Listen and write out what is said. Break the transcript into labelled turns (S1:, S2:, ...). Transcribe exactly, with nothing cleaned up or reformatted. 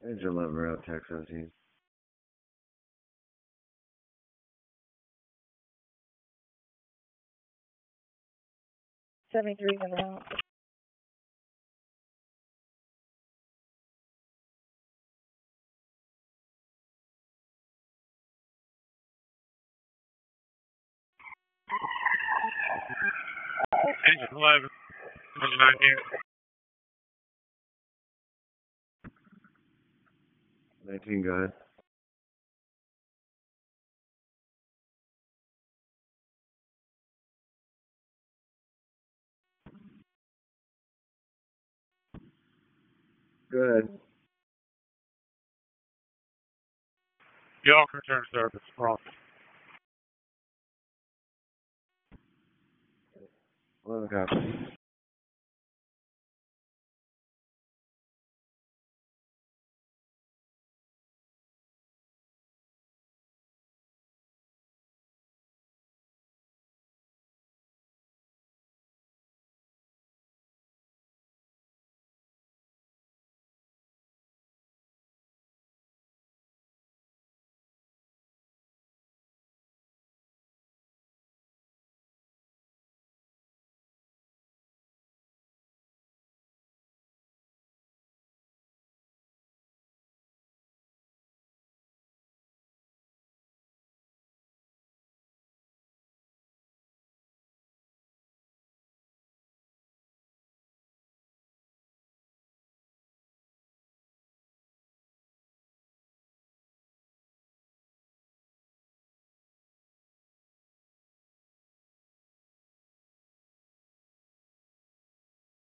S1: Engine eleven route, Tech seventeen.
S2: seventy-three coming out.
S3: Engine eleven. Engine nineteen.
S1: nineteen, go ahead. Go ahead.
S3: Y'all can return service. Prompt.
S1: eleven copy.